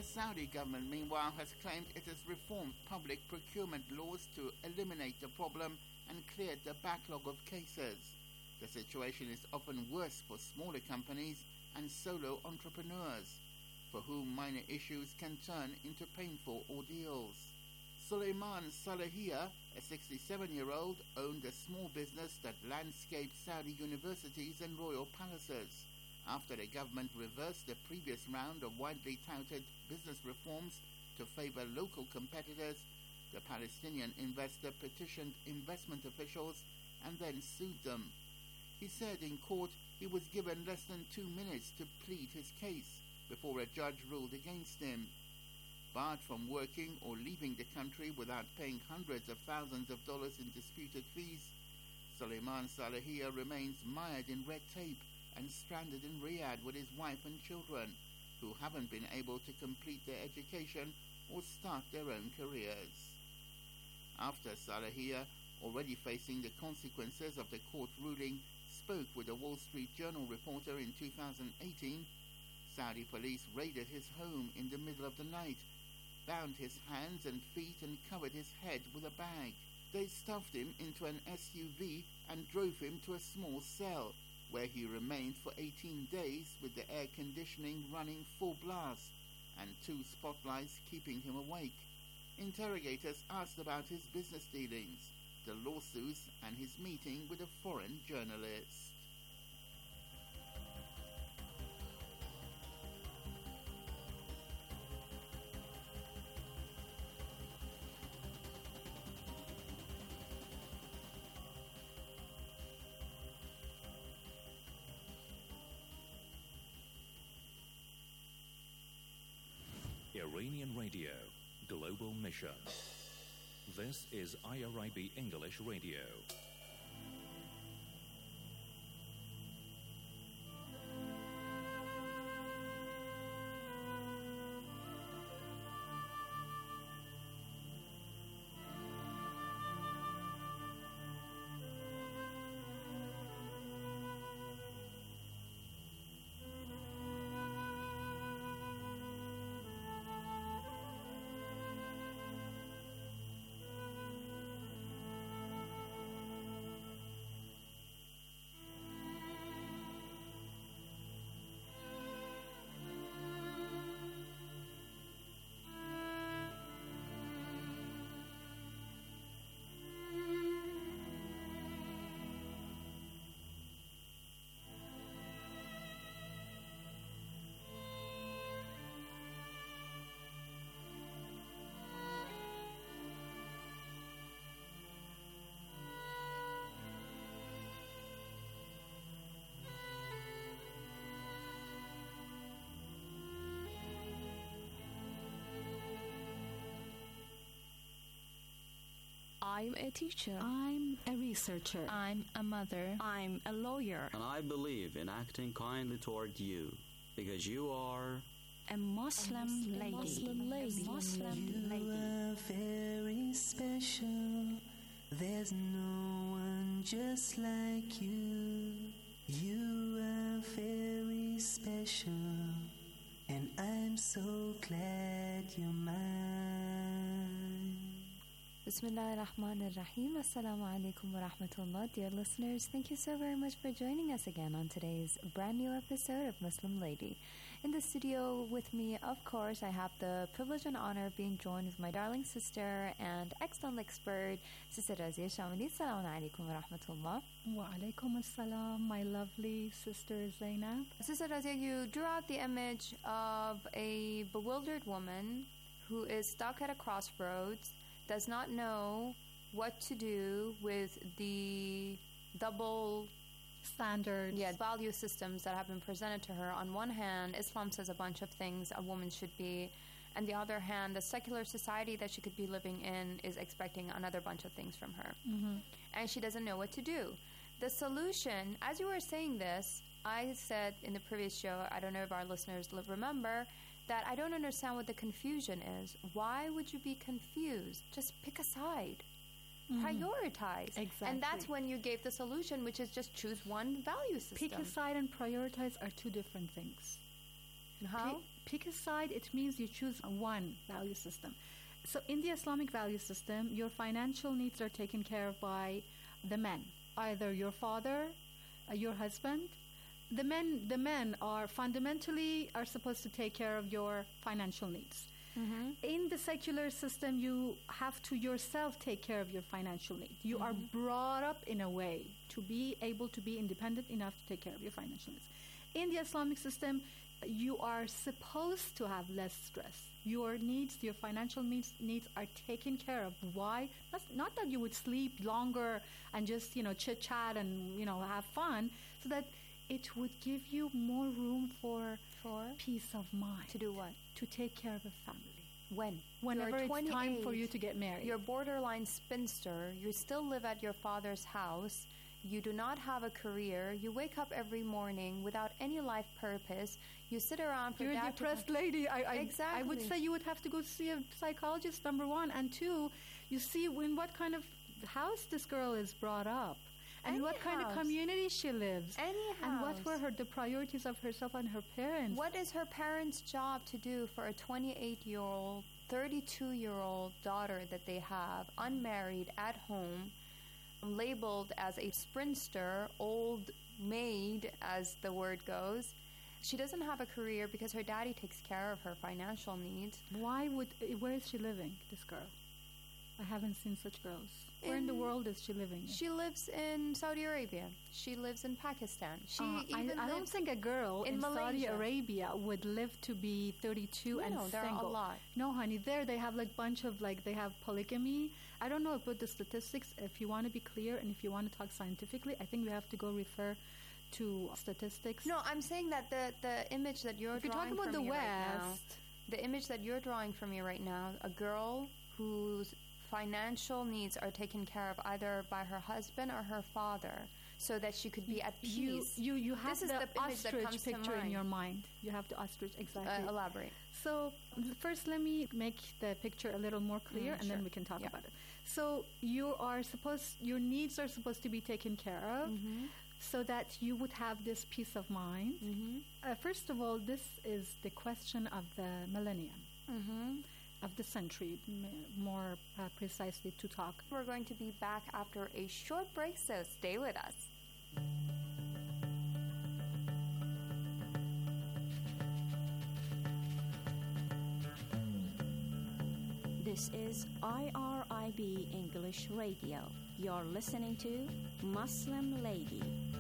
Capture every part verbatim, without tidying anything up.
Saudi government, meanwhile, has claimed it has reformed public procurement laws to eliminate the problem and cleared the backlog of cases. The situation is often worse for smaller companies and solo entrepreneurs, for whom minor issues can turn into painful ordeals. Suleiman Salahia, a sixty-seven-year-old, owned a small business that landscaped Saudi universities and royal palaces. After the government reversed the previous round of widely touted business reforms to favor local competitors, the Palestinian investor petitioned investment officials and then sued them. He said in court he was given less than two minutes to plead his case before a judge ruled against him. Barred from working or leaving the country without paying hundreds of thousands of dollars in disputed fees, Suleiman Salahia remains mired in red tape and stranded in Riyadh with his wife and children, who haven't been able to complete their education or start their own careers. After Salahia, already facing the consequences of the court ruling, spoke with a Wall Street Journal reporter in two thousand eighteen, Saudi police raided his home in the middle of the night, bound his hands and feet and covered his head with a bag. They stuffed him into an S U V and drove him to a small cell, where he remained for eighteen days with the air conditioning running full blast and two spotlights keeping him awake. Interrogators asked about his business dealings, the lawsuits, and his meeting with a foreign journalist. Iranian Radio, Global Mission. This is I R I B English Radio. I'm a teacher. I'm a researcher. I'm a mother. I'm a lawyer. And I believe in acting kindly toward you, because you are a Muslim, a Muslim lady. Muslim lady. A Muslim you lady. are very special. There's no one just like you. You are very special, and I'm so glad you're mine. Bismillah ar-Rahman ar-Rahim. Assalamu alaikum wa rahmatullah. Dear listeners, thank you so very much for joining us again on today's brand new episode of Muslim Lady. In the studio with me, of course, I have the privilege and honor of being joined with my darling sister and excellent expert, Sister Razia Shamali. Assalamu alaikum wa rahmatullah. Wa alaikum assalam, my lovely sister Zainab. Sister Razia, you drew out the image of a bewildered woman who is stuck at a crossroads, does not know what to do with the double standards, yeah, value systems that have been presented to her. On one hand, Islam says a bunch of things a woman should be, and the other hand, the secular society that she could be living in is expecting another bunch of things from her. Mm-hmm. And she doesn't know what to do. The solution, as you were saying this, I said in the previous show, I don't know if our listeners remember, that I don't understand what the confusion is. Why would you be confused? Just pick a side. Mm-hmm. Prioritize. Exactly. And that's when you gave the solution, which is just choose one value system. Pick a side and prioritize are two different things. How? Pick, pick a side, it means you choose one value system. So in the Islamic value system, your financial needs are taken care of by the men, either your father, uh, your husband. The men, the men are fundamentally are supposed to take care of your financial needs. Mm-hmm. In the secular system, you have to yourself take care of your financial needs. You Mm-hmm. are brought up in a way to be able to be independent enough to take care of your financial needs. In the Islamic system, you are supposed to have less stress. Your needs, your financial needs, needs are taken care of. Why? Not, not that you would sleep longer and just, you know, chit-chat and, you know, have fun, so that it would give you more room for, For? peace of mind. To do what? To take care of a family. When? Whenever You're it's time for twenty-eight, you to get married. You're borderline spinster. You still live at your father's house. You do not have a career. You wake up every morning without any life purpose. You sit around for You're a dad to depressed come- lady. I, I, I Exactly. would say you would have to go see a psychologist, number one. And two, you see in what kind of house this girl is brought up. And in Any what kind house. of community she lives. Any And what house. were her the priorities of herself and her parents. What is her parents' job to do for a twenty-eight-year-old, thirty-two-year-old daughter that they have, unmarried, at home, labeled as a spinster, old maid, as the word goes? She doesn't have a career because her daddy takes care of her financial needs. Why would, where is she living, this girl? I haven't seen such girls. Where in, the In- world is she living? in? She lives in Saudi Arabia. She lives in Pakistan. She Uh, even I, I don't lives think a girl in in, Saudi Malaysia. Arabia would live to be thirty-two No, and no, there are a single. lot. No, honey, there they have like bunch of like they have polygamy. I don't know about the statistics. If you want to be clear and if you want to talk scientifically, I think you have to go refer to statistics. No, I'm saying that the, the image that you're if you're drawing talking about for the me right now, West, the image that you're drawing for me right now, a girl whose financial needs are taken care of either by her husband or her father, so that she could be at you peace. you you have This is the, the image that ostrich comes to picture in mind. your mind. You have the ostrich exactly. Uh, elaborate. So first, let me make the picture a little more clear, Mm, and then sure. we can talk Yeah. about it. So you are supposed, your needs are supposed to be taken care of, Mm-hmm. so that you would have this peace of mind. Mm-hmm. Uh, first of all, this is the question of the millennium, Mm-hmm. of the century, m- more uh, precisely to talk. We're going to be back after a short break, so stay with us. This is I R I B English Radio. You're listening to Muslim Lady.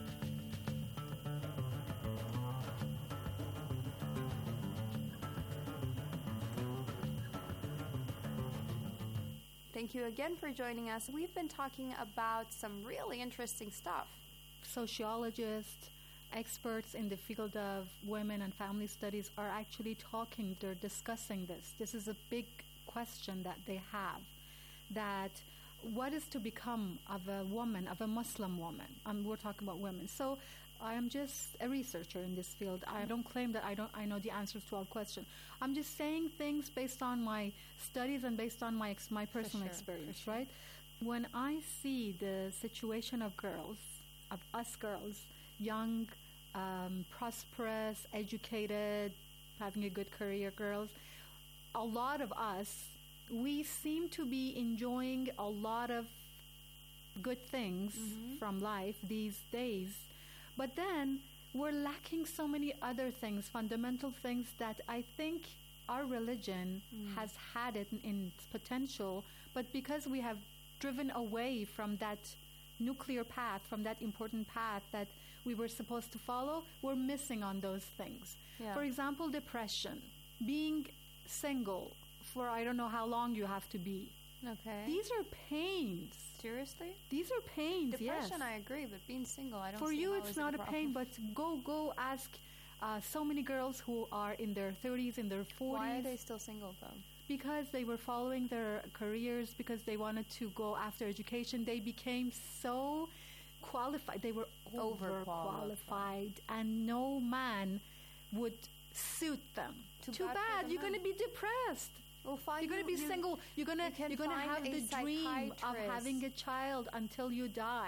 Thank you again for joining us. We've been talking about some really interesting stuff. Sociologists, experts in the field of women and family studies are actually talking, they're discussing this. This is a big question that they have, that what is to become of a woman, of a Muslim woman? Um, we're talking about women. So I am just a researcher in this field. I don't claim that I don't. I know the answers to all questions. I'm just saying things based on my studies and based on my ex- my personal sure, experience, for sure. right? When I see the situation of girls, of us girls, young, um, prosperous, educated, having a good career girls, a lot of us, we seem to be enjoying a lot of good things Mhm. from life these days. But then we're lacking so many other things, fundamental things that I think our religion Mm. has had it in, in its potential, but because we have driven away from that nuclear path, from that important path that we were supposed to follow, we're missing on those things. Yeah. For example, depression, being single for I don't know how long you have to be. Okay. These are pains. Seriously? These are pains, Depression, yes. I agree, but being single, I don't For see you, how it's is it not a problem. pain, but go go ask uh, so many girls who are in their thirties, in their forties. Why are they still single, though? Because they were following their careers, because they wanted to go after education. They became so qualified. They were Overqualified. overqualified, and no man would suit them. Too Too bad for bad. the You're going to men. be depressed. Well, fine. You're going to be you- you- single. You're going you to can you're going to find have a the dream of psychiatrist. having a child until you die.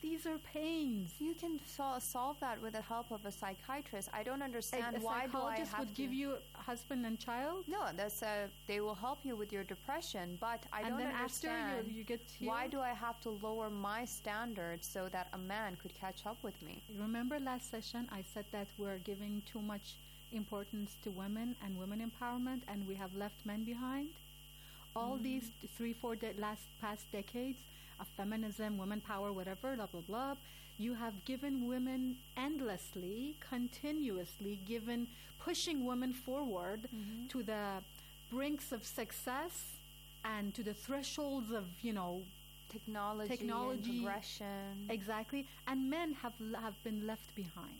these are pains. You can sol- solve that with the help of a psychiatrist. I don't understand a, a why do I psychologist have would to give you a husband and child. No, that's a, they will help you with your depression, but I and don't then understand after you, you get healed. why do I have to lower my standards so that a man could catch up with me? Remember last session I said that we're giving too much importance to women and women empowerment, and we have left men behind. All mm. these three, four de- last past decades of feminism, women power, whatever, blah blah blah. You have given women endlessly, continuously given, pushing women forward mm-hmm. to the brinks of success and to the thresholds of, you know, technology, technology and progression. Exactly. And men have have been left behind.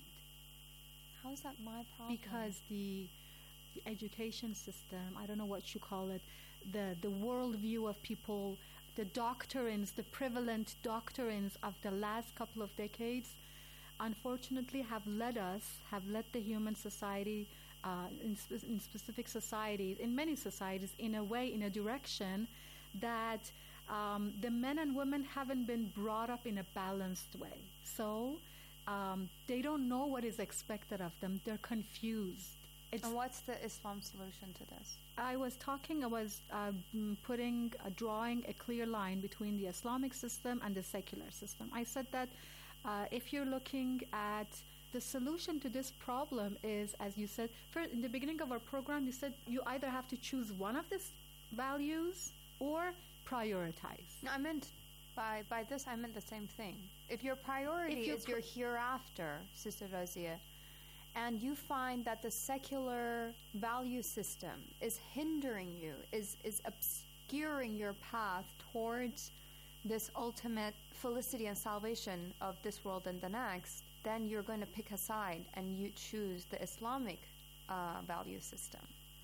How is that my problem? Because the, the education system, I don't know what you call it, the, the worldview of people, the doctrines, the prevalent doctrines of the last couple of decades, unfortunately have led us, have led the human society, uh, in, spe- in specific societies, in many societies, in a way, in a direction that um, the men and women haven't been brought up in a balanced way. So um, they don't know what is expected of them. They're confused. It's and what's the Islam solution to this? I was talking, I was uh, putting, uh, drawing a clear line between the Islamic system and the secular system. I said that uh, if you're looking at the solution to this problem is, as you said, first, in the beginning of our program, you said you either have to choose one of these values or prioritize. No, I meant by by this, I meant the same thing. If your priority if is pr- your hereafter, Sister Razia, and you find that the secular value system is hindering you, is, is obscuring your path towards this ultimate felicity and salvation of this world and the next, then you're going to pick a side and you choose the Islamic uh, value system.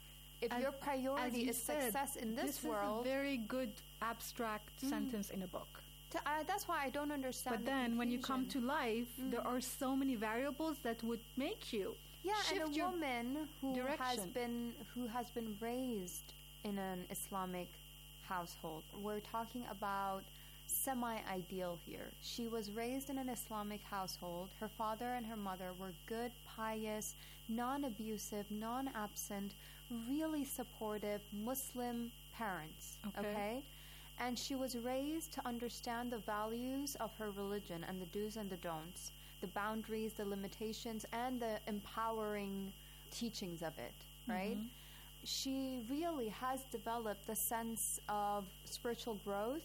If as, your priority you is said, success in this, this world... This is a very good abstract mm, sentence in a book. To, uh, that's why I don't understand. But the then confusion. when you come to life, mm. there are so many variables that would make you yeah, shift and a your woman who direction. has been who has been raised in an Islamic household. We're talking about semi-ideal here. She was raised in an Islamic household. Her father and her mother were good, pious, non-abusive, non-absent, really supportive Muslim parents. Okay. okay? And she was raised to understand the values of her religion and the do's and the don'ts, the boundaries, the limitations, and the empowering teachings of it, right? Mm-hmm. She really has developed the sense of spiritual growth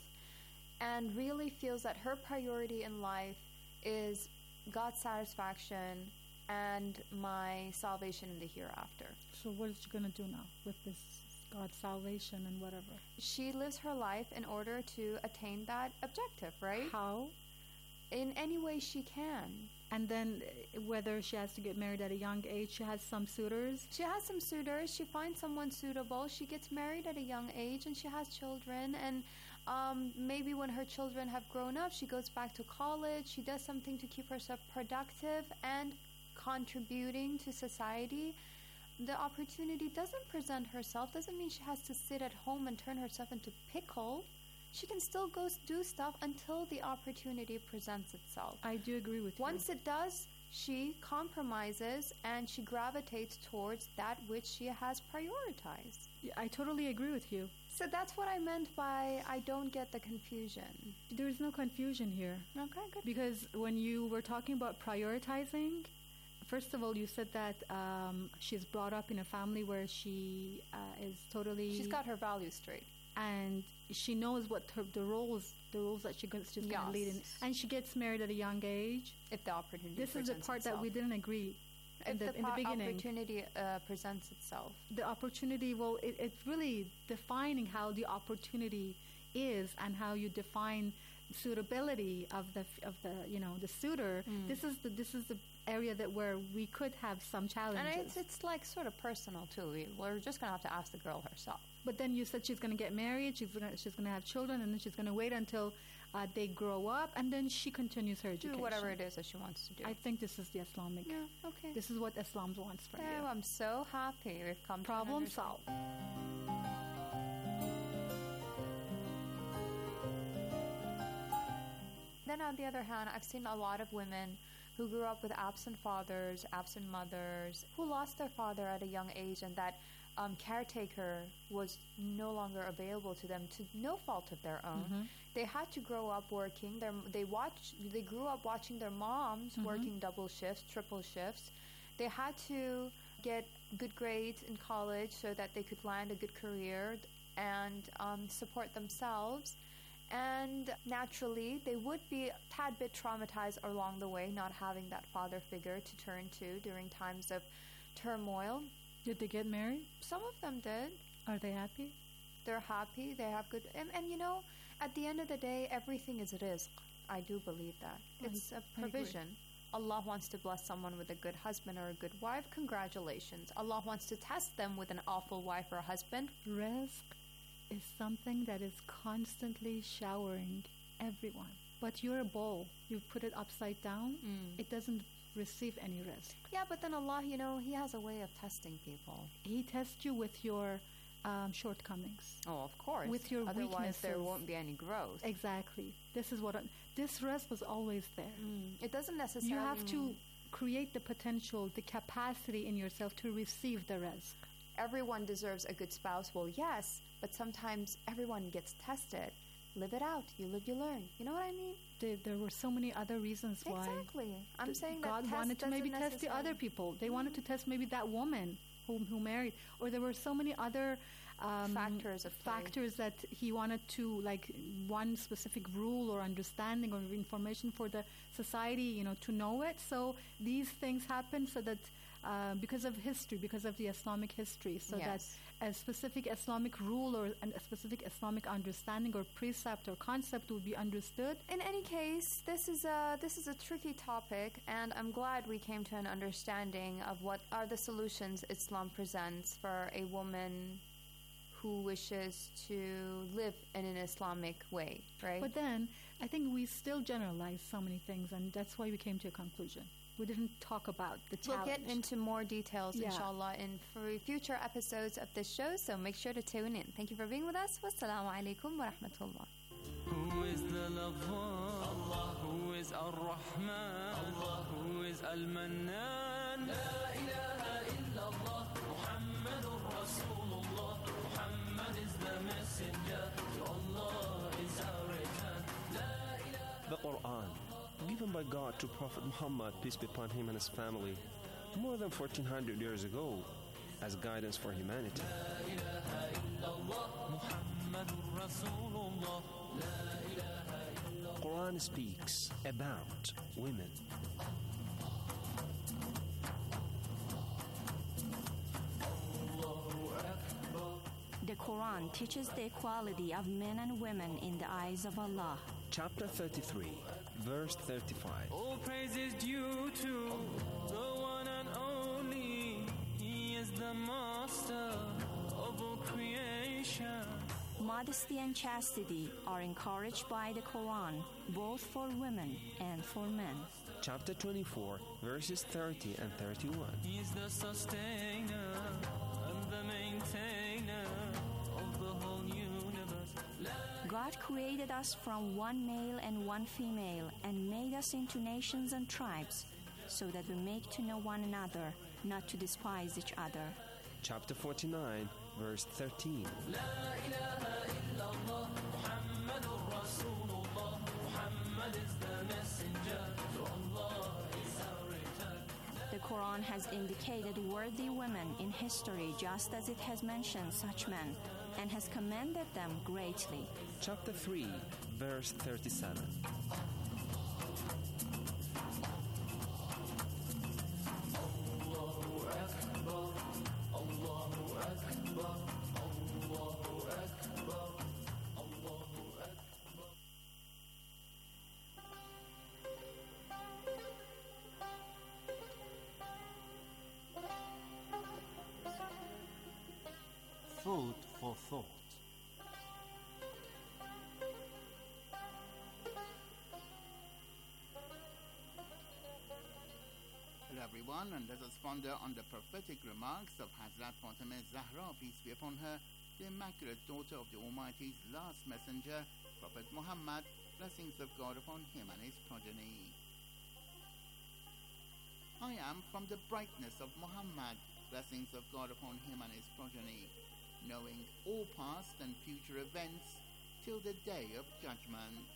and really feels that her priority in life is God's satisfaction and my salvation in the hereafter. So what is she going to do now with this God's salvation and whatever? She lives her life in order to attain that objective, right? How? In any way she can. And then uh, whether she has to get married at a young age, she has some suitors? She has some suitors. She finds someone suitable. She gets married at a young age and she has children. And um, maybe when her children have grown up, she goes back to college. She does something to keep herself productive and contributing to society. The opportunity doesn't present herself, doesn't mean she has to sit at home and turn herself into pickle. She can still go do stuff until the opportunity presents itself. I do agree with Once you. it does, she compromises and she gravitates towards that which she has prioritized. Yeah, I totally agree with you. So that's what I meant by I don't get the confusion. There is no confusion here. Okay, good. Because when you were talking about prioritizing, first of all, you said that um, she's brought up in a family where she uh, is totally... She's got her values straight. And she knows what her, the roles the roles that she goes, she's yes. going to lead in. And she gets married at a young age. If the opportunity This is the part itself. that we didn't agree if in the, the, in the po- beginning. opportunity uh, presents itself. The opportunity, well, it, it's really defining how the opportunity is and how you define suitability of the of the you know the suitor. Mm. This is the this is the area that where we could have some challenges. And it's it's like sort of personal too. We, we're just gonna have to ask the girl herself. But then you said she's gonna get married. She's gonna she's gonna have children, and then she's gonna wait until uh, they grow up, and then she continues her education. Do whatever it is that she wants to do. I think this is the Islamic. Yeah. Okay. This is what Islam wants from oh, you. I'm so happy we've come to problem solved. Then on the other hand, I've seen a lot of women who grew up with absent fathers, absent mothers, who lost their father at a young age, and that um, caretaker was no longer available to them to no fault of their own. Mm-hmm. They had to grow up working. Their, they watch. They grew up watching their moms Mm-hmm. working double shifts, triple shifts. They had to get good grades in college so that they could land a good career and um, support themselves. And naturally, they would be a tad bit traumatized along the way, not having that father figure to turn to during times of turmoil. Did they get married? Some of them did. Are they happy? They're happy. They have good... And, and you know, at the end of the day, everything is rizq. I do believe that. I- It's a I agree. provision. Allah wants to bless someone with a good husband or a good wife. Congratulations. Allah wants to test them with an awful wife or husband. Rizq is something that is constantly showering everyone. But you're a bowl. You put it upside down, Mm. it doesn't receive any rizq. Yeah, but then Allah, you know, He has a way of testing people. He tests you with your um, shortcomings. Oh, of course. With your Otherwise, there weaknesses. won't be any growth. Exactly. This is what I, this rizq was always there. Mm. It doesn't necessarily You have to mean create the potential, the capacity in yourself to receive the rizq. everyone deserves a good spouse. Well, yes, but sometimes everyone gets tested. Live it out. You live, you learn. You know what I mean? There, there were so many other reasons why Exactly. I'm th- saying God that test wanted to maybe doesn't test the other necessarily- people. They wanted to test maybe that woman who, who married, or there were so many other um, Factors at play. factors that he wanted to, like one specific rule or understanding or information for the society, you know, to know it. So these things happen so that uh, because of history, because of the Islamic history, so Yes. that a specific Islamic rule or an, a specific Islamic understanding or precept or concept will be understood. In any case, this is a this is a tricky topic, and I'm glad we came to an understanding of what are the solutions Islam presents for a woman who wishes to live in an Islamic way, right? But then I think we still generalize so many things, and that's why we came to a conclusion. We didn't talk about the We'll challenge. get into more details, Yeah. inshallah, in f- future episodes of this show, so make sure to tune in. Thank you for being with us. Wassalamu alaikum wa rahmatullah. Who is the Lafwan? Allah. Who is Ar-Rahman? Allah. Who is Al-Mannan? La ilaha illallah. Muhammadur Rasulullah. Muhammad is the messenger. To Allah is our return. La ilaha. The Quran, given by God to Prophet Muhammad, peace be upon him and his family, more than fourteen hundred years ago, as guidance for humanity. Muhammadur Rasulullah. Quran speaks about women. The Quran teaches the equality of men and women in the eyes of Allah. Chapter thirty-three, verse thirty-five. All praise is due to the one and only. He is the master of all creation. Modesty and chastity are encouraged by the Quran, both for women and for men. Chapter twenty-four, verses thirty and thirty-one. He is the sustainer and the maintainer of the whole universe. God created us from one male and one female and made us into nations and tribes so that we make to know one another, not to despise each other. Chapter forty-nine, verse thirteen. The Quran has indicated worthy women in history just as it has mentioned such men and has commended them greatly. Chapter three, verse thirty-seven. Food for thought. Hello everyone, and let us ponder on the prophetic remarks of Hazrat Fatima Zahra, peace be upon her, the Immaculate Daughter of the Almighty's last messenger, Prophet Muhammad, blessings of God upon him and his progeny. I am from the brightness of Muhammad, blessings of God upon him and his progeny, knowing all past and future events till the day of judgment.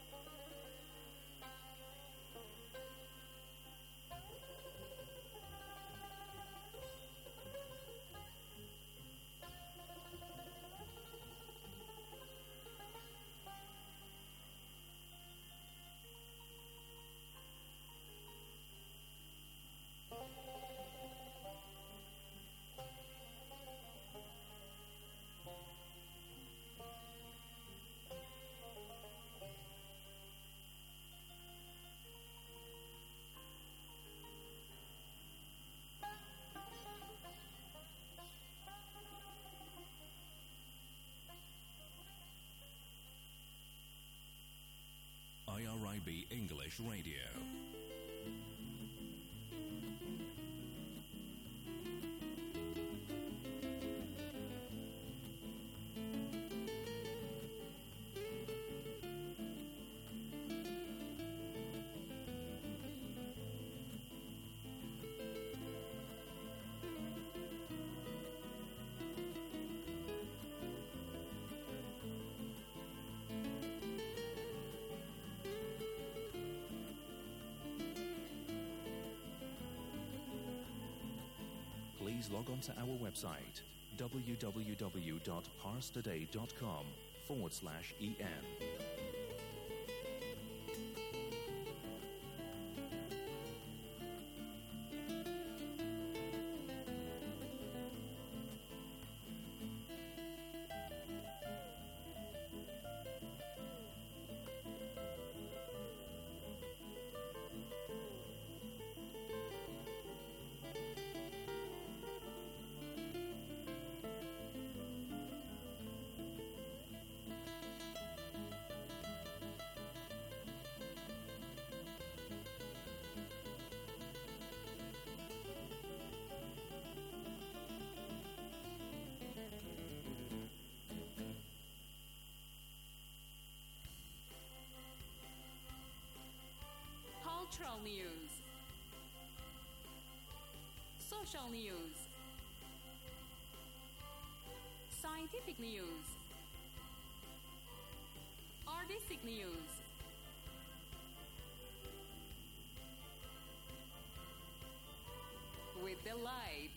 I R I B English Radio. Please log on to our website, www.parstoday.com forward slash en. Cultural news, social news, scientific news, artistic news, with delight.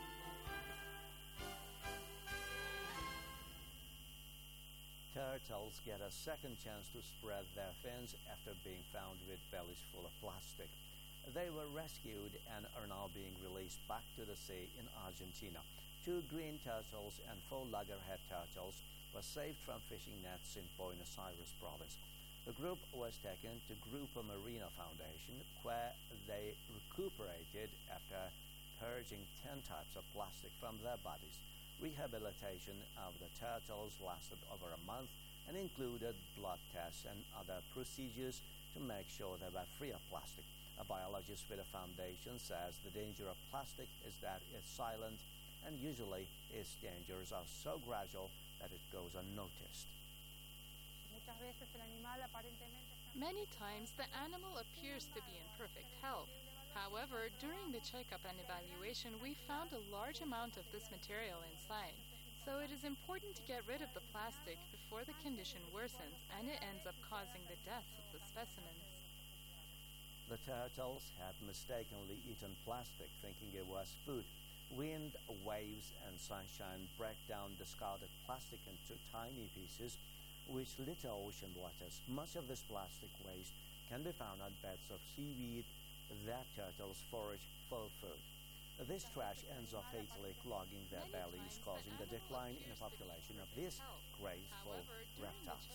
Turtles get a second chance to spread their fins after being found with bellies full of plastic. They were rescued and are now being released back to the sea in Argentina. Two green turtles and four loggerhead turtles were saved from fishing nets in Buenos Aires province. The group was taken to Grupo Marina Foundation, where they recuperated after purging ten types of plastic from their bodies. Rehabilitation of the turtles lasted over a month and included blood tests and other procedures to make sure they were free of plastic. A biologist with the foundation says the danger of plastic is that it's silent, and usually its dangers are so gradual that it goes unnoticed. Many times the animal appears to be in perfect health. However, during the checkup and evaluation, we found a large amount of this material inside. So it is important to get rid of the plastic before the condition worsens and it ends up causing the deaths of the specimens. The turtles had mistakenly eaten plastic, thinking it was food. Wind, waves, and sunshine break down discarded plastic into tiny pieces, which litter ocean waters. Much of this plastic waste can be found on beds of seaweed that turtles forage for food. This trash ends up fatally clogging their bellies, causing the decline in the population of these graceful reptiles.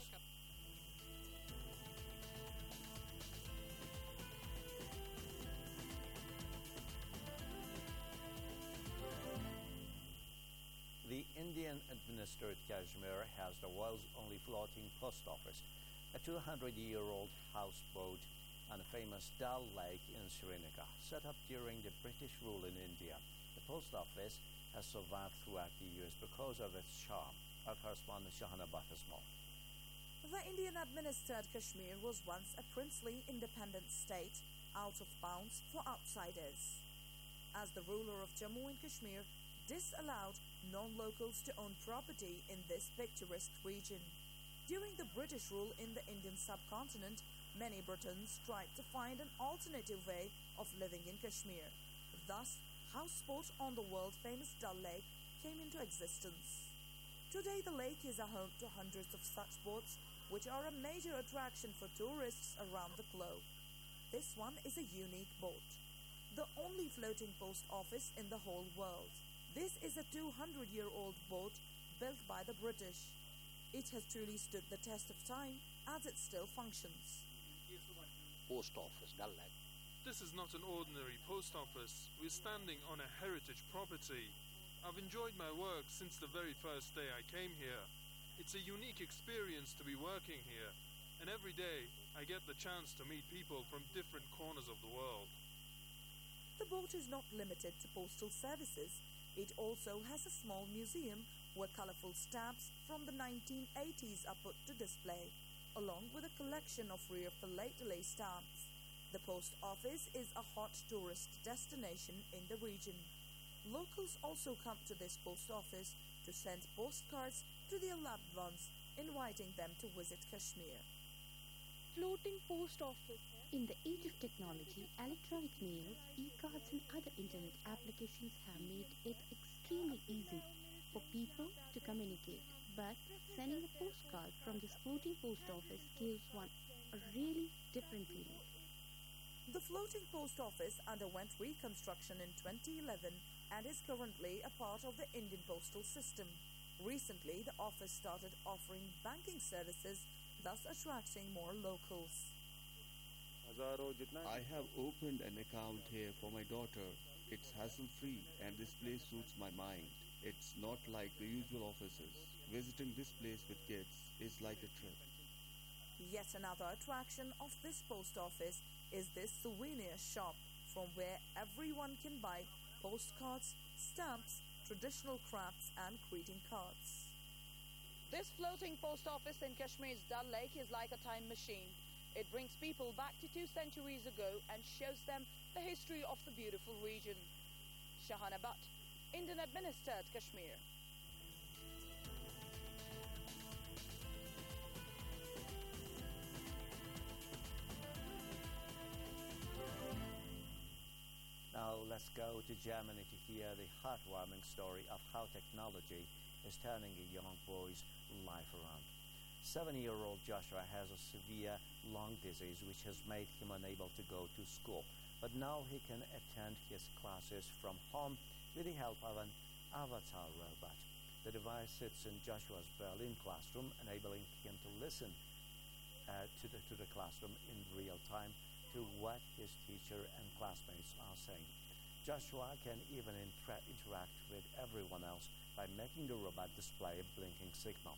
The Indian-administered Kashmir has the world's only floating post office, a two hundred year old houseboat on a famous Dal Lake in Srinagar, set up during the British rule in India. The post office has survived throughout the years because of its charm. Our correspondent Shahana Bhatt has more. The Indian-administered Kashmir was once a princely independent state, out of bounds for outsiders. As the ruler of Jammu and Kashmir disallowed non-locals to own property in this picturesque region. During the British rule in the Indian subcontinent, many Britons tried to find an alternative way of living in Kashmir. Thus, houseboat on the world-famous Dal Lake came into existence. Today, the lake is a home to hundreds of such boats, which are a major attraction for tourists around the globe. This one is a unique boat, the only floating post office in the whole world. This is a two hundred year old boat built by the British. It has truly stood the test of time as it still functions. Post office, Dal Lake. This is not an ordinary post office. We're standing on a heritage property. I've enjoyed my work since the very first day I came here. It's a unique experience to be working here, and every day I get the chance to meet people from different corners of the world. The boat is not limited to postal services. It also has a small museum where colorful stamps from the nineteen eighties are put to display, along with a collection of rare philately stamps. The post office is a hot tourist destination in the region. Locals also come to this post office to send postcards to their loved ones, inviting them to visit Kashmir. Floating post office. In the age of technology, electronic mails, e-cards and other internet applications have made it extremely easy for people to communicate. But sending a postcard from this floating post office gives one a really different feeling. The floating post office underwent reconstruction in twenty eleven and is currently a part of the Indian postal system. Recently, the office started offering banking services, thus attracting more locals. I have opened an account here for my daughter. It's hassle-free and this place suits my mind. It's not like the usual offices. Visiting this place with kids is like a trip. Yet another attraction of this post office is this souvenir shop, from where everyone can buy postcards, stamps, traditional crafts and greeting cards. This floating post office in Kashmir's Dal Lake is like a time machine. It brings people back to two centuries ago and shows them the history of the beautiful region. Shahana Bhatt, Indian-administered Kashmir. Now let's go to Germany to hear the heartwarming story of how technology is turning a young boy's life around. Seven-year-old Joshua has a severe lung disease which has made him unable to go to school. But now he can attend his classes from home with the help of an avatar robot. The device sits in Joshua's Berlin classroom, enabling him to listen uh, to, the, to the classroom in real time to what his teacher and classmates are saying. Joshua can even intra- interact with everyone else by making the robot display a blinking signal.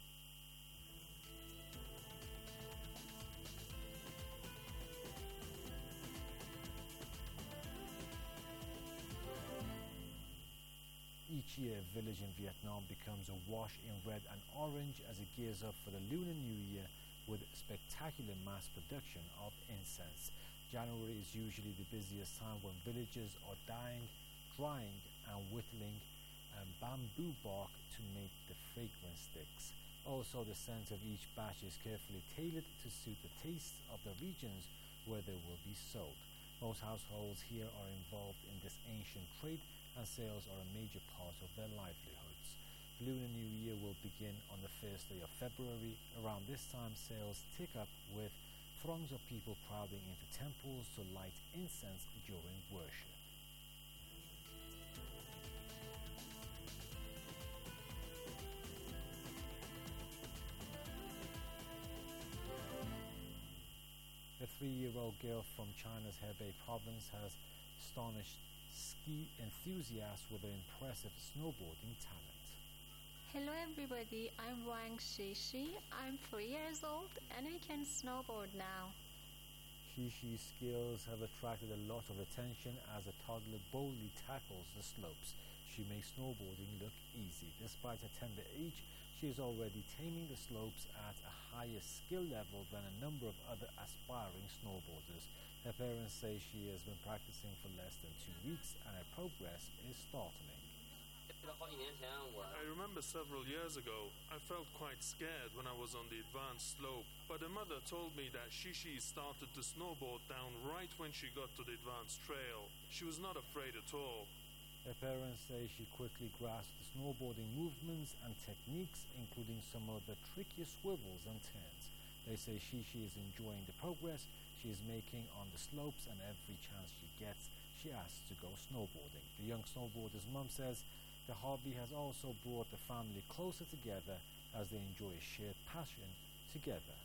Each year, a village in Vietnam becomes awash in red and orange as it gears up for the Lunar New Year with spectacular mass production of incense. January is usually the busiest time when villagers are dyeing, drying and whittling um, bamboo bark to make the fragrance sticks. Also, the scent of each batch is carefully tailored to suit the tastes of the regions where they will be sold. Most households here are involved in this ancient trade, and sales are a major part of their livelihoods. The Lunar New Year will begin on the first day of February. Around this time, sales tick up with throngs of people crowding into temples to light incense during worship. A three-year-old girl from China's Hebei province has astonished ski enthusiasts with her impressive snowboarding talent. Hello everybody, I'm Wang Shishi. I'm three years old and I can snowboard now. Shishi's skills have attracted a lot of attention as the toddler boldly tackles the slopes. she makes snowboarding look easy. Despite her tender age, she is already taming the slopes at a higher skill level than a number of other aspiring snowboarders. Her parents say she has been practicing for less than two weeks and her progress is startling. I remember several years ago, I felt quite scared when I was on the advanced slope, but her mother told me that Shishi started to snowboard down right when she got to the advanced trail. She was not afraid at all. Her parents say she quickly grasped the snowboarding movements and techniques, including some of the trickiest swivels and turns. They say Shishi is enjoying the progress she is making on the slopes, and every chance she gets, she asks to go snowboarding. The young snowboarder's mum says the hobby has also brought the family closer together as they enjoy a shared passion together.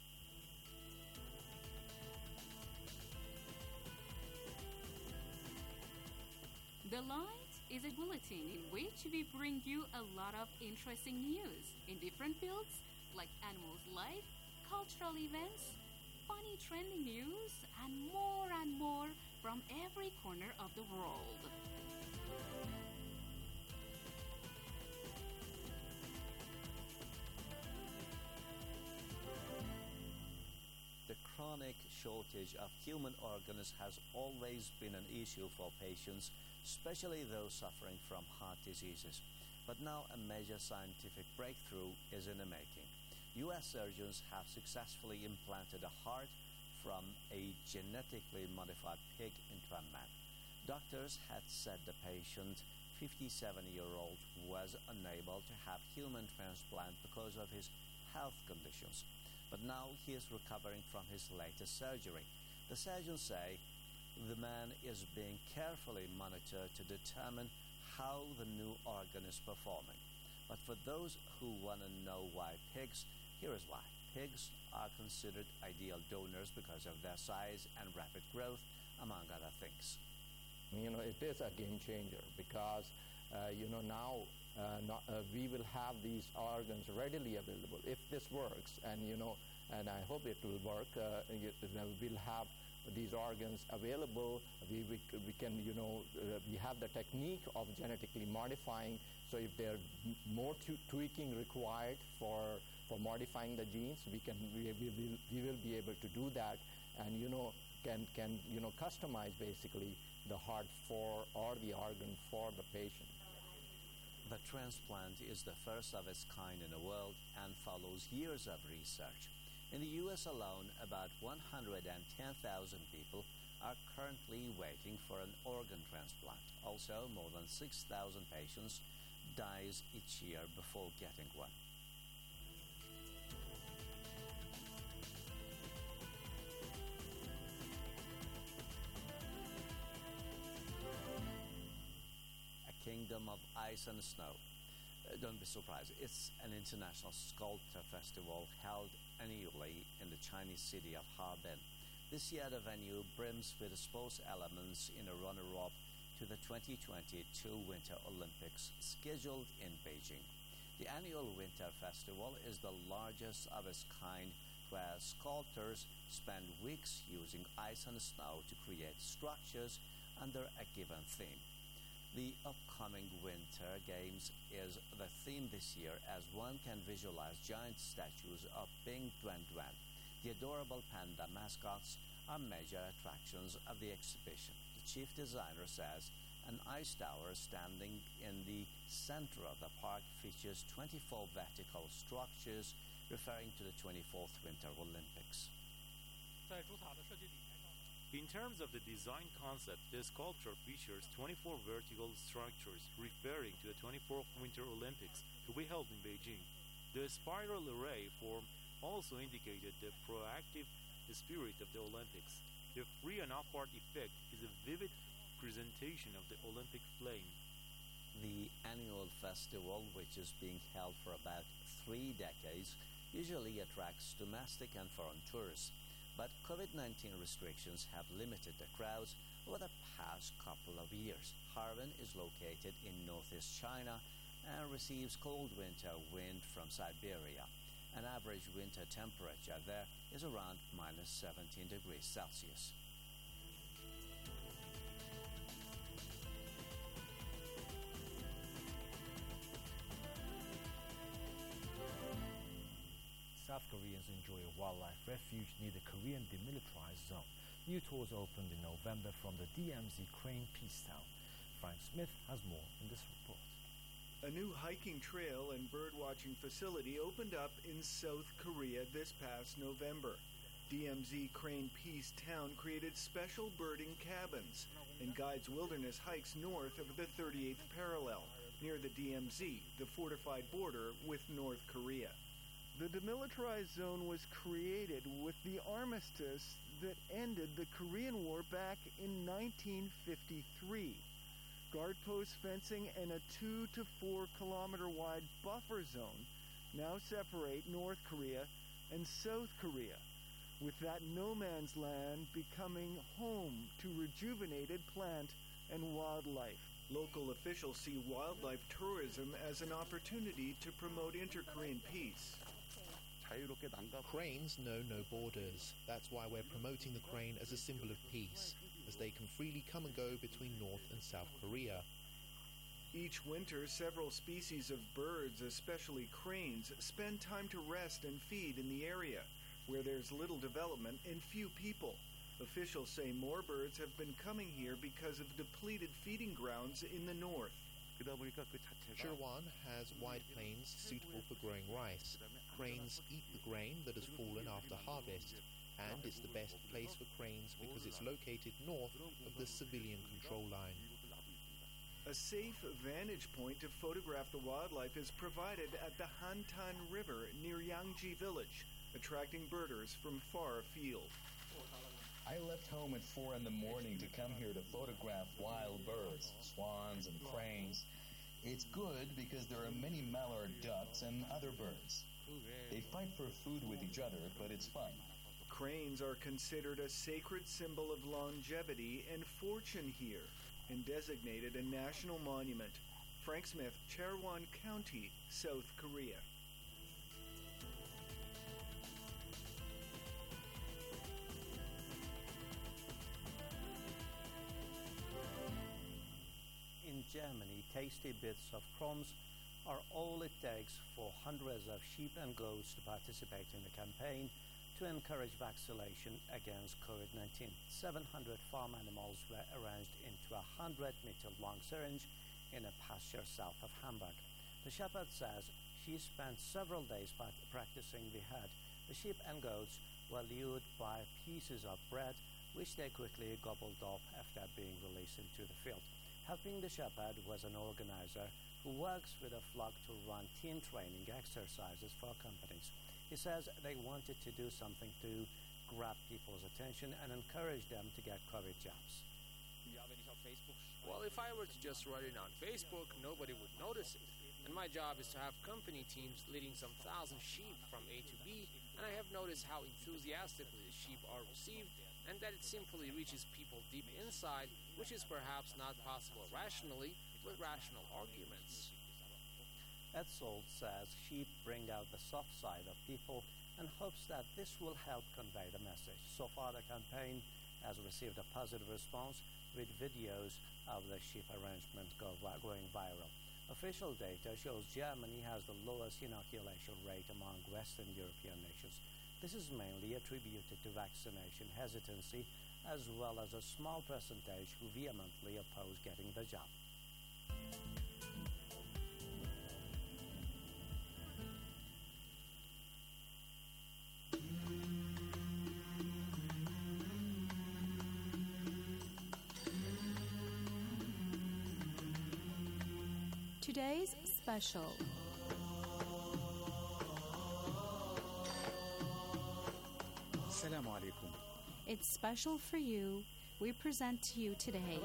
The Light is a bulletin in which we bring you a lot of interesting news in different fields like animals' life, cultural events, funny trending news, and more and more from every corner of the world. The chronic shortage of human organs has always been an issue for patients, especially those suffering from heart diseases. But now a major scientific breakthrough is in the making. U S surgeons have successfully implanted a heart from a genetically modified pig into a man. Doctors had said the patient, fifty-seven-year-old, was unable to have human transplant because of his health conditions. But now he is recovering from his latest surgery. The surgeons say the man is being carefully monitored to determine how the new organ is performing. But for those who want to know why pigs, here is why. Pigs are considered ideal donors because of their size and rapid growth, among other things. You know, it is a game changer because, uh, you know, now uh, not, uh, we will have these organs readily available. If this works, and, you know, and I hope it will work, uh, we'll have these organs available. We, we, we can, you know, uh, we have the technique of genetically modifying. So if there are more tweaking required for for modifying the genes, we can we, we will we will be able to do that, and you know can can you know customize basically the heart for or the organ for the patient. The transplant is the first of its kind in the world and follows years of research. In the U S alone, about one hundred ten thousand people are currently waiting for an organ transplant. Also, more than six thousand patients dies each year before getting one. A kingdom of ice and snow. Uh, don't be surprised. It's an international sculpture festival held annually in the Chinese city of Harbin. This year the venue brims with sports elements in a runner-up to the twenty twenty-two Winter Olympics scheduled in Beijing. The annual Winter Festival is the largest of its kind, where sculptors spend weeks using ice and snow to create structures under a given theme. The upcoming Winter Games is the theme this year, as one can visualize giant statues of Bing Duan Duan. The adorable panda mascots are major attractions of the exhibition. The chief designer says an ice tower standing in the center of the park features twenty-four vertical structures, referring to the twenty-fourth Winter Olympics. In terms of the design concept, the sculpture features twenty-four vertical structures, referring to the twenty-fourth Winter Olympics to be held in Beijing. The spiral array form also indicated the proactive spirit of the Olympics. The free and off-part effect is a vivid presentation of the Olympic flame. The annual festival, which is being held for about three decades, usually attracts domestic and foreign tourists. But COVID nineteen restrictions have limited the crowds over the past couple of years. Harbin is located in northeast China and receives cold winter wind from Siberia. An average winter temperature there is around minus seventeen degrees Celsius. South Koreans enjoy a wildlife refuge near the Korean Demilitarized Zone. New tours opened in November from the D M Z Crane Peace Town. Frank Smith has more in this report. A new hiking trail and birdwatching facility opened up in South Korea this past November. D M Z Crane Peace Town created special birding cabins and guides wilderness hikes north of the thirty-eighth parallel, near the D M Z, the fortified border with North Korea. The demilitarized zone was created with the armistice that ended the Korean War back in nineteen fifty-three. Guard post fencing and a two to four kilometer wide buffer zone now separate North Korea and South Korea, with that no man's land becoming home to rejuvenated plant and wildlife. Local officials see wildlife tourism as an opportunity to promote inter-Korean peace. Cranes know no borders. That's why we're promoting the crane as a symbol of peace, as they can freely come and go between North and South Korea. Each winter, several species of birds, especially cranes, spend time to rest and feed in the area, where there's little development and few people. Officials say more birds have been coming here because of depleted feeding grounds in the north. Shirwan has wide plains suitable for growing rice. Cranes eat the grain that has fallen after harvest, and it's the best place for cranes because it's located north of the civilian control line. A safe vantage point to photograph the wildlife is provided at the Hantan River near Yangji Village, attracting birders from far afield. I left home at four in the morning to come here to photograph wild birds, swans and cranes. It's good because there are many mallard ducks and other birds. They fight for food with each other, but it's fun. Cranes are considered a sacred symbol of longevity and fortune here, and designated a national monument. Frank Smith, Chaerwon County, South Korea. In Germany, tasty bits of crumbs are all it takes for hundreds of sheep and goats to participate in the campaign to encourage vaccination against COVID nineteen. seven hundred farm animals were arranged into a one hundred meter long syringe in a pasture south of Hamburg. The shepherd says she spent several days practicing the herd. The sheep and goats were lured by pieces of bread, which they quickly gobbled up after being released into the field. Helping the shepherd was an organizer who works with a flock to run team training exercises for companies. He says they wanted to do something to grab people's attention and encourage them to get COVID jabs. Well, if I were to just write it on Facebook, nobody would notice it. And my job is to have company teams leading some thousand sheep from A to B, and I have noticed how enthusiastically the sheep are received, and that it simply reaches people deep inside, which is perhaps not possible rationally with rational arguments. Etzold says sheep bring out the soft side of people and hopes that this will help convey the message. So far, the campaign has received a positive response, with videos of the sheep arrangement go, going viral. Official data shows Germany has the lowest inoculation rate among Western European nations. This is mainly attributed to vaccination hesitancy, as well as a small percentage who vehemently oppose getting the jab. Today's special. Assalamu alaikum. It's special for you. We present to you today.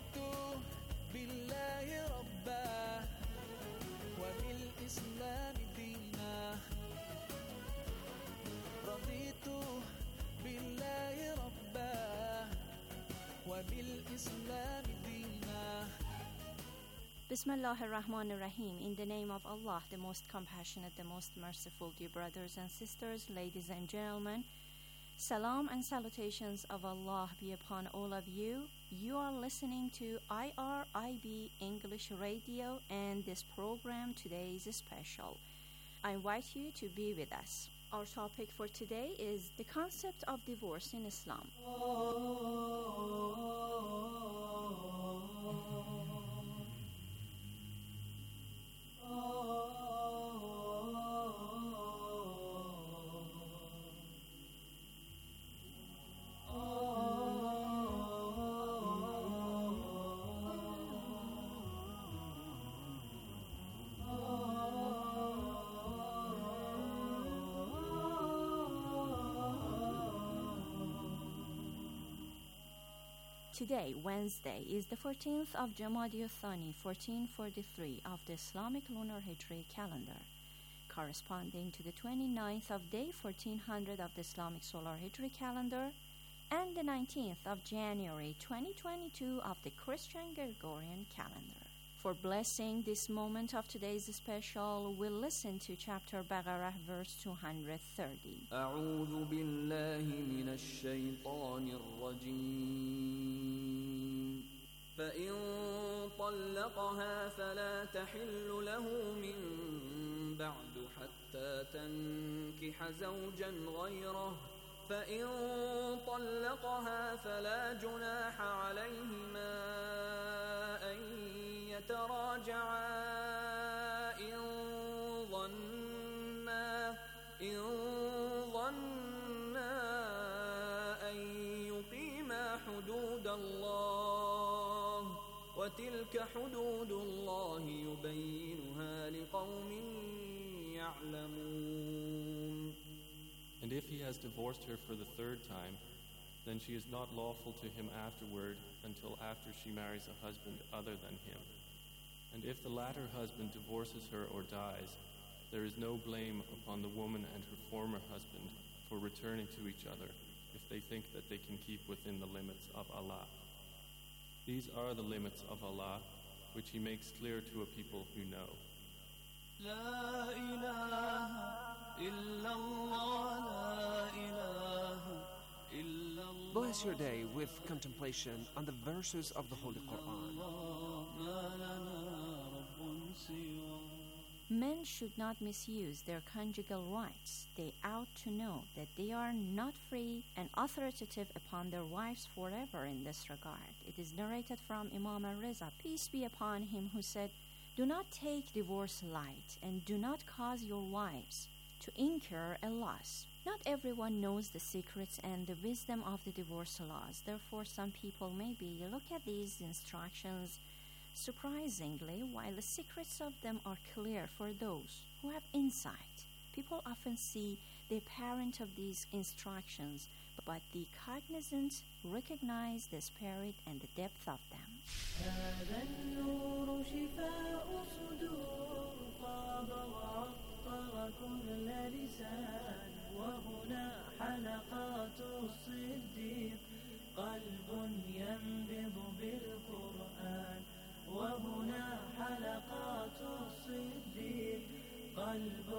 Bismillahir Rahmanir Rahim. In the name of Allah, the most compassionate, the most merciful, dear brothers and sisters, ladies and gentlemen, salam and salutations of Allah be upon all of you. You are listening to I R I B English Radio, and this program today is special. I invite you to be with us. Our topic for today is the concept of divorce in Islam. Today, Wednesday, is the fourteenth of Jamadi Thani, fourteen forty-three of the Islamic lunar Hijri calendar, corresponding to the twenty-ninth of day fourteen hundred of the Islamic solar Hijri calendar, and the nineteenth of January twenty twenty-two of the Christian Gregorian calendar. For blessing this moment of today's special, we'll listen to chapter Baqarah, verse two hundred thirty. أعوذ بالله من الشيطان الرجيم فإن طلقها فلا تحل له من بعد حتى تنكح زوجا غيره فإن طلقها فلا جناح عليهما أن يتراجعا إن ظنا إن ظنا أن يقيما حدود الله وتلك حدود الله يبينها لقوم يعلمون. And if he has divorced her for the third time, then she is not lawful to him afterward until after she marries a husband other than him. And if the latter husband divorces her or dies, there is no blame upon the woman and her former husband for returning to each other if they think that they can keep within the limits of Allah. These are the limits of Allah, which He makes clear to a people who know. لا إله إلا الله لا إله إلا الله. Bless your day with contemplation on the verses of the Holy Quran. Men should not misuse their conjugal rights. They ought to know that they are not free and authoritative upon their wives forever in this regard. It is narrated from Imam al-Riza, peace be upon him, who said, "Do not take divorce light, and do not cause your wives to incur a loss. Not everyone knows the secrets and the wisdom of the divorce laws. Therefore, some people maybe look at these instructions surprisingly, while the secrets of them are clear for those who have insight. People often see the apparent of these instructions, but the cognizant recognize the spirit and the depth of them." هذا النور شفاء صدور طاب وعطر كل لسان وهنا حلقات الصديق قلب ينبض بالقرآن وهنا حلقات الصديق قلب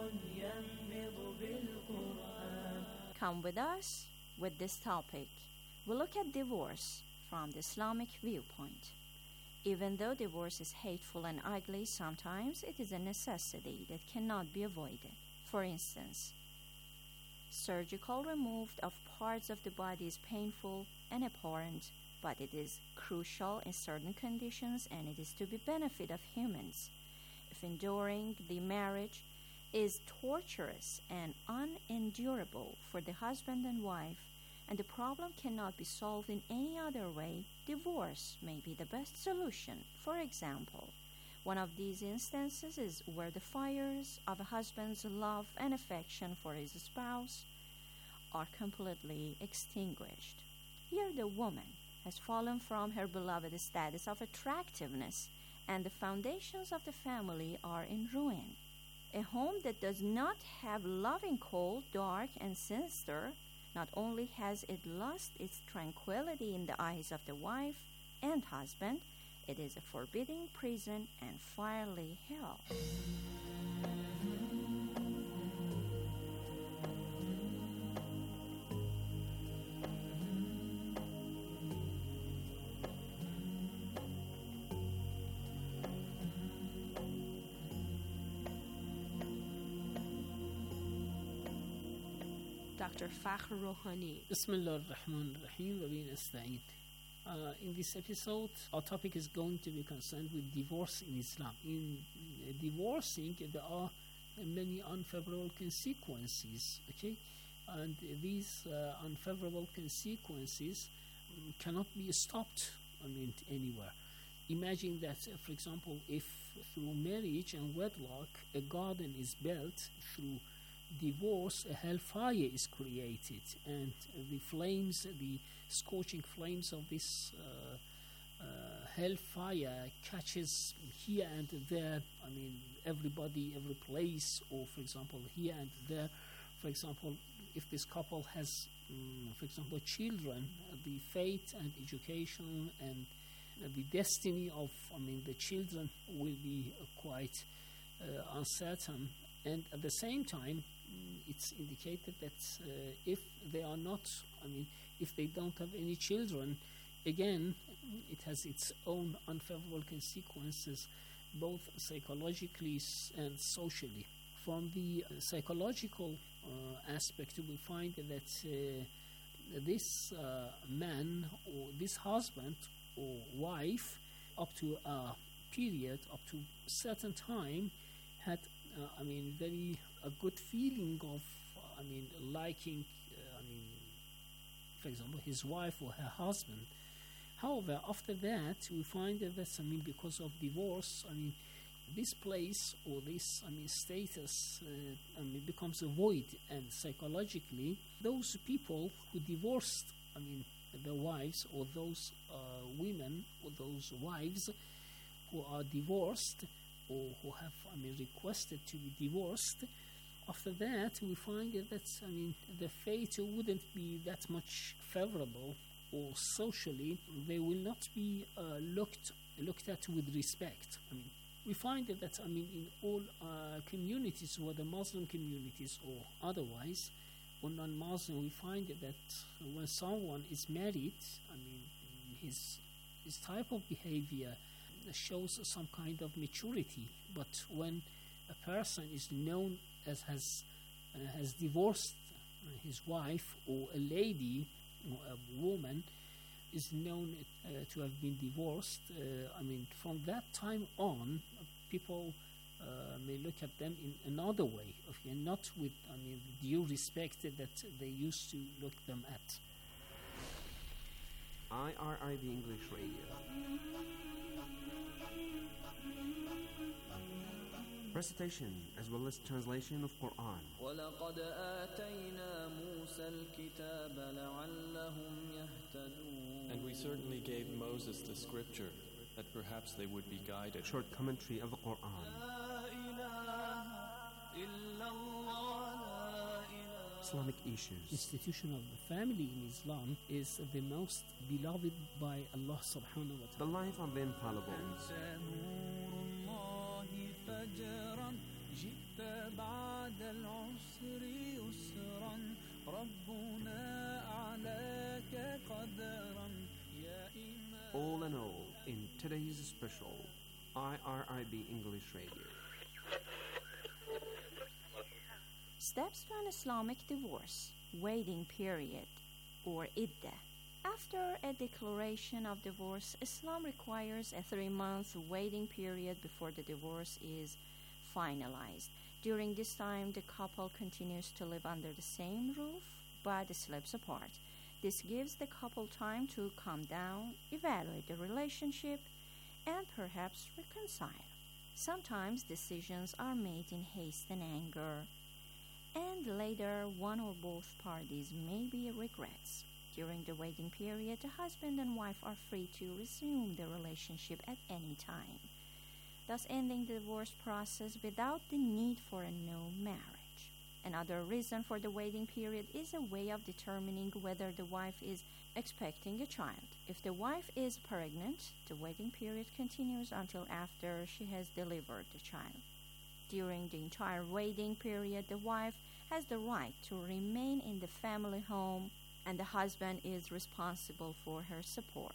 ينبض بالقرآن. Come with us with this topic. We look at divorce from the Islamic viewpoint. Even though divorce is hateful and ugly, sometimes it is a necessity that cannot be avoided. For instance, surgical removal of parts of the body is painful and abhorrent, but it is crucial in certain conditions, and it is to the benefit of humans. If enduring the marriage is torturous and unendurable for the husband and wife, and the problem cannot be solved in any other way, divorce may be the best solution. For example, one of these instances is where the fires of a husband's love and affection for his spouse are completely extinguished. Here the woman has fallen from her beloved status of attractiveness, and the foundations of the family are in ruin. A home that does not have loving cold, dark, and sinister, not only has it lost its tranquility in the eyes of the wife and husband, it is a forbidding prison and fiery hell. Doctor Fakhr Rohani. Bismillah ar-Rahman ar-Rahim wa bihi nasta'in. Uh, in this episode, our topic is going to be concerned with divorce in Islam. In uh, divorcing, there are many unfavorable consequences, okay? And these uh, unfavorable consequences um, cannot be stopped, I mean, anywhere. Imagine that, uh, for example, if through marriage and wedlock a garden is built, through divorce a hellfire is created, and the flames, the scorching flames of this uh, uh, hellfire catches here and there, I mean, everybody, every place, or for example, here and there. For example, if this couple has, um, for example, children, uh, the fate and education and uh, the destiny of, I mean, the children will be uh, quite uh, uncertain. And at the same time, mm, it's indicated that uh, if they are not, I mean, if they don't have any children, again, it has its own unfavorable consequences, both psychologically and socially. From the uh, psychological uh, aspect, we find that uh, this uh, man or this husband or wife, up to a period, up to a certain time, had, uh, I mean, very a good feeling of, I mean, liking, uh, I mean, for example, his wife or her husband. However, after that, we find that, I mean, because of divorce, I mean, this place or this, I mean, status, uh, I mean, becomes a void, and psychologically, those people who divorced, I mean, their wives, or those uh, women or those wives who are divorced or who have, I mean, requested to be divorced, after that, we find that, I mean, the fate wouldn't be that much favorable, or socially, they will not be uh, looked looked at with respect. I mean, we find that, I mean, in all uh, communities, whether Muslim communities or otherwise, or non-Muslim, we find that when someone is married, I mean, his his type of behavior shows some kind of maturity. But when a person is known as has uh, has divorced his wife, or a lady or a woman is known uh, to have been divorced, uh, I mean, from that time on, people uh, may look at them in another way, okay, not with, I mean, due respect that they used to look them at. I R I B English Radio. Recitation as well as translation of Quran. وَلَقَدْ آتَيْنَا مُوسَى الْكِتَابَ لَعَلَّهُمْ يَهْتَدُونَ. And we certainly gave Moses the scripture, that perhaps they would be guided. Short commentary of the Quran. Islamic issues. Institution of the family in Islam is the most beloved by Allah subhanahu wa ta'ala. The life of the infallible. All in all, in today's special I R I B English Radio. Steps to an Islamic divorce, waiting period, or iddah. After a declaration of divorce, Islam requires a three-month waiting period before the divorce is finalized. During this time, the couple continues to live under the same roof, but sleeps apart. This gives the couple time to calm down, evaluate the relationship, and perhaps reconcile. Sometimes decisions are made in haste and anger, and later one or both parties may be regrets. During the waiting period, the husband and wife are free to resume the relationship at any time, thus ending the divorce process without the need for a new marriage. Another reason for the waiting period is a way of determining whether the wife is expecting a child. If the wife is pregnant, the waiting period continues until after she has delivered the child. During the entire waiting period, the wife has the right to remain in the family home, and the husband is responsible for her support.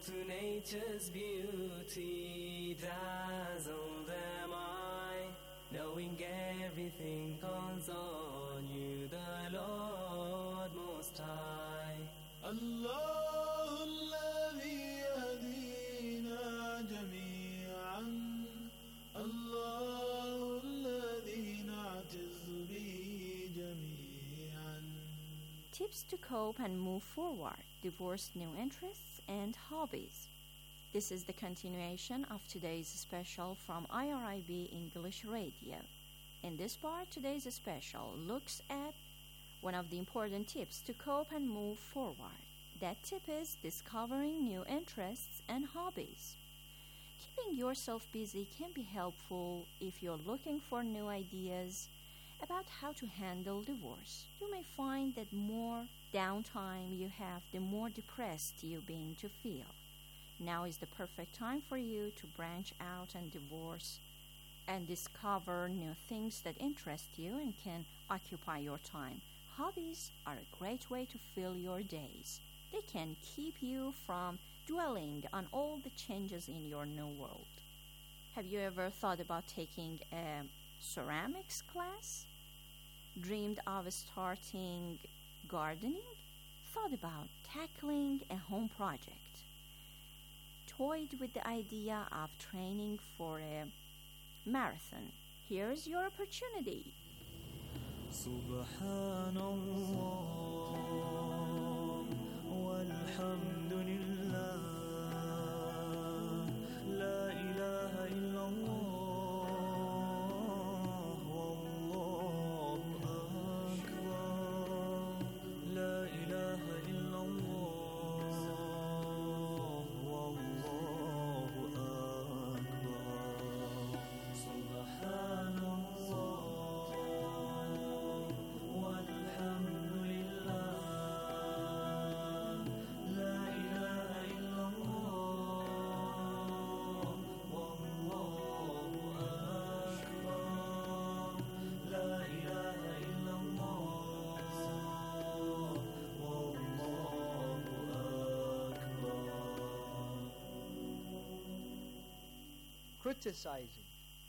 to nature's beauty, dazzled am I, knowing everything comes on you, the Lord Most High. الله الذي يهدينا جميعا الله الذي نعتز به جميعا. Tips to cope and move forward, divorce new interests and hobbies. This is the continuation of today's special from I R I B English Radio. In this part, today's special looks at one of the important tips to cope and move forward. That tip is discovering new interests and hobbies. Keeping yourself busy can be helpful if you're looking for new ideas about how to handle divorce. You may find that more downtime you have, the more depressed you begin to feel. Now is the perfect time for you to branch out and divorce and discover new things that interest you and can occupy your time. Hobbies are a great way to fill your days. They can keep you from dwelling on all the changes in your new world. Have you ever thought about taking a ceramics class? Dreamed of starting gardening? Thought about tackling a home project? Toyed with the idea of training for a marathon? Here's your opportunity. Subhanallah walhamdulillah la ilaha illallah wallahu akbar la ilaha illallah wallahu akbar subhanallah criticizing,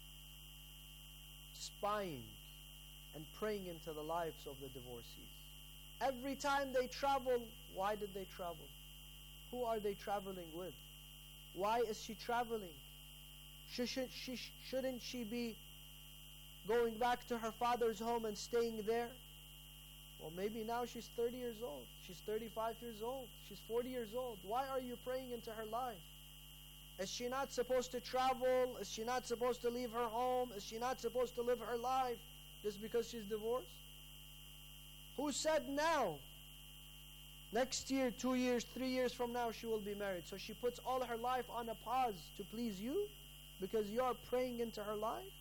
spying, and preying into the lives of the divorcees. Every time they travel, why did they travel? Who are they traveling with? Why is she traveling? Shouldn't she, shouldn't she be going back to her father's home and staying there? Well, maybe now she's thirty years old. She's thirty-five years old. She's forty years old. Why are you preying into her life? Is she not supposed to travel? Is she not supposed to leave her home? Is she not supposed to live her life just because she's divorced? Who said now? Next year, two years, three years from now, she will be married. So she puts all her life on a pause to please you because you are preying into her life?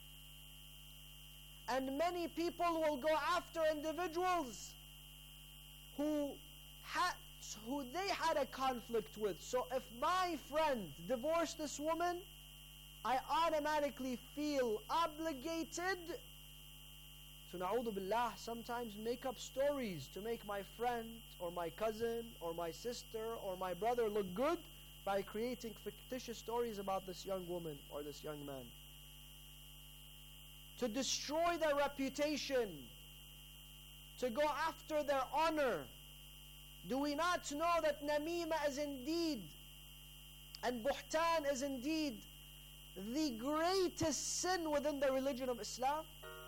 And many people will go after individuals who had who they had a conflict with. So if my friend divorced this woman, I automatically feel obligated to, na'udhu billah, sometimes make up stories to make my friend or my cousin or my sister or my brother look good by creating fictitious stories about this young woman or this young man. To destroy their reputation, to go after their honor. Do we not know that namima is indeed, and buhtan is indeed, the greatest sin within the religion of Islam?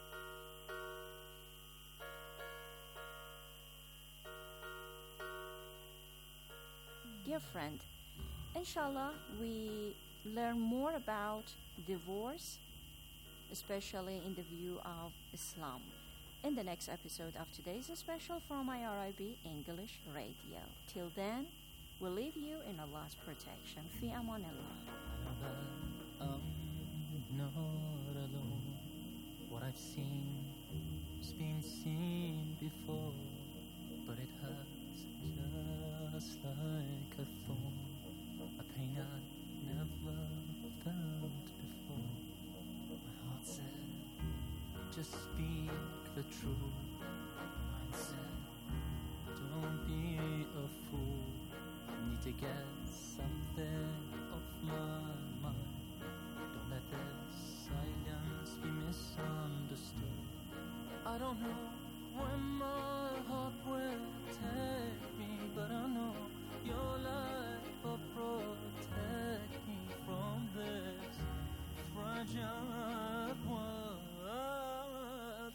Dear friend, inshallah, we learn more about divorce, especially in the view of Islam, in the next episode of today's special from I R I B English Radio. Till then, we'll leave you in Allah's protection. Fi amanillah. I'm not alone. What I've seen has been seen before, but it hurts just like a thorn, a pain I never felt before. My heart said, just speak the truth. Mine said, don't be a fool. And you to get something off my mind. Don't let this silence be misunderstood. I don't know where my heart will take me, but I know your light will protect me from this fragile world.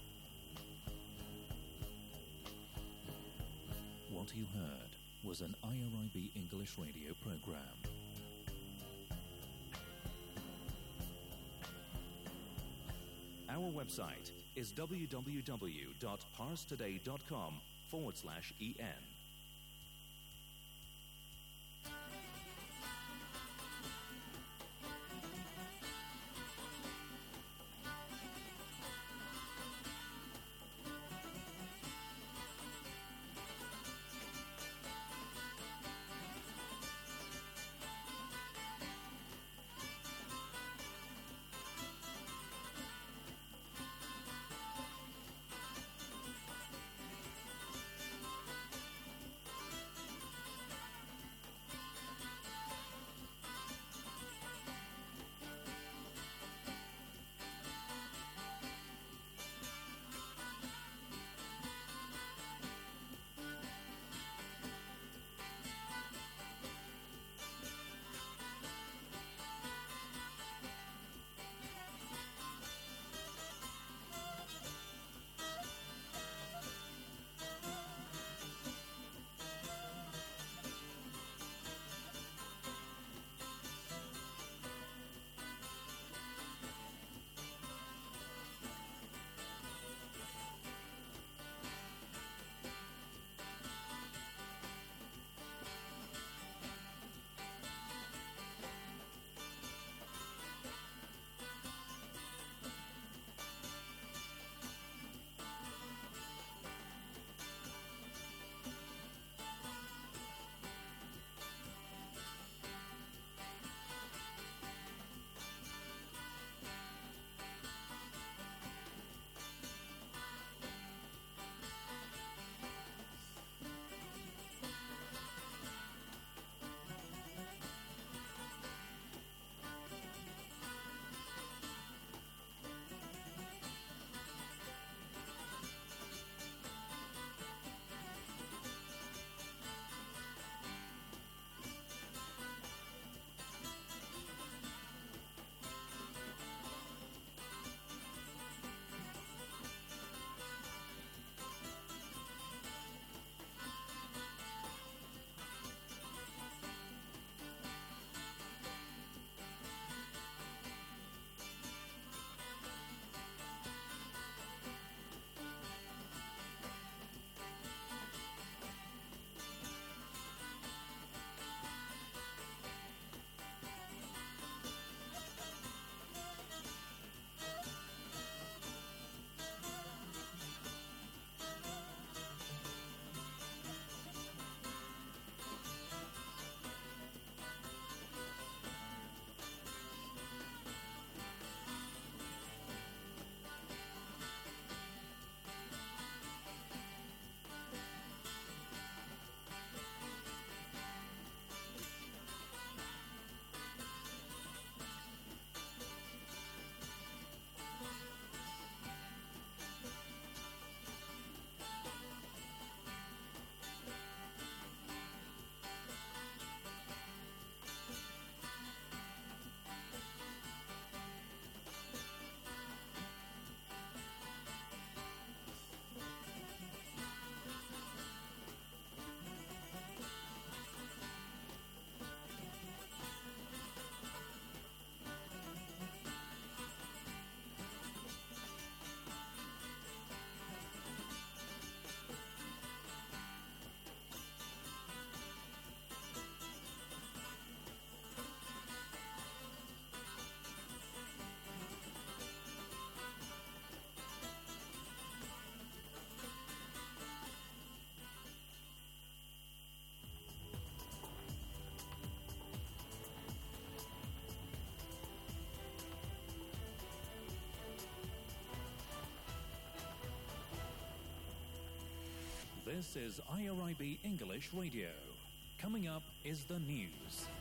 What you heard was an I R I B English radio program. Our website is w w w dot pars today dot com forward slash en. This is I R I B English Radio, Coming up is the news.